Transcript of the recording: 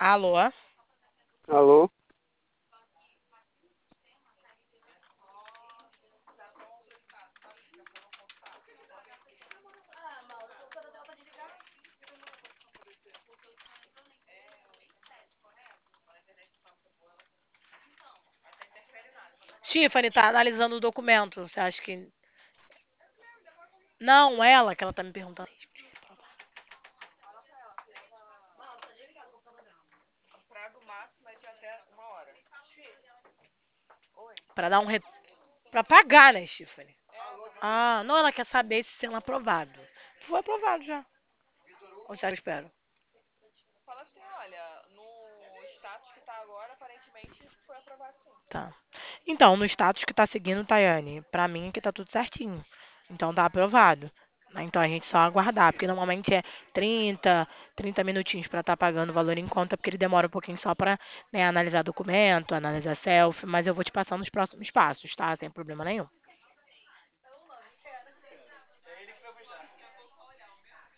Alô? Alô? Tiffany tá analisando o documento. Você acha que. Não, ela que ela tá me perguntando. Pra dar um. Pra pagar, né, Tiffany? Ah, não, ela quer saber se sendo aprovado. Foi aprovado já. Ou você espera? Tá. Então, no status que tá seguindo, Tayane, pra mim que tá tudo certinho. Então tá aprovado. Né? Então a gente só aguardar, porque normalmente é 30 minutinhos pra estar pagando o valor em conta, porque ele demora um pouquinho só pra, né, analisar documento, analisar selfie, mas eu vou te passando os próximos passos, tá? Sem problema nenhum.